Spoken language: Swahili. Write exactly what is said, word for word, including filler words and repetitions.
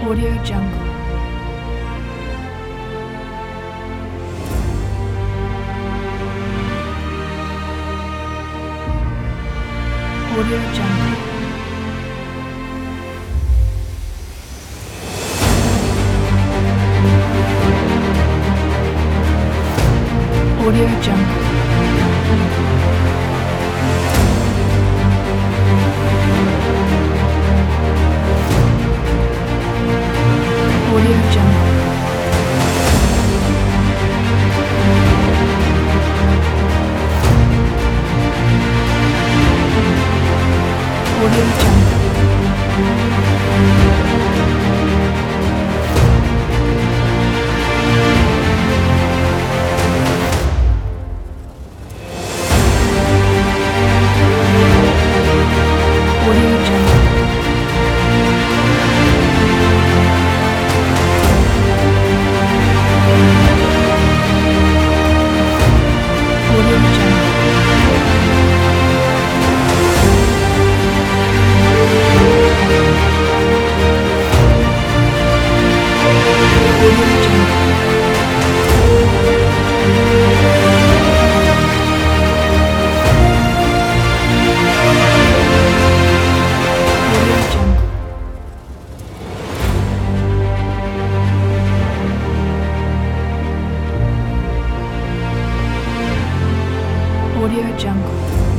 Audio Jungle. Audio Jungle. Audio Jungle. Audio Jungle. Audio Jungle. Audio Jungle. Audio Jungle. Audio Jungle. Audio Jungle. Audio Jungle.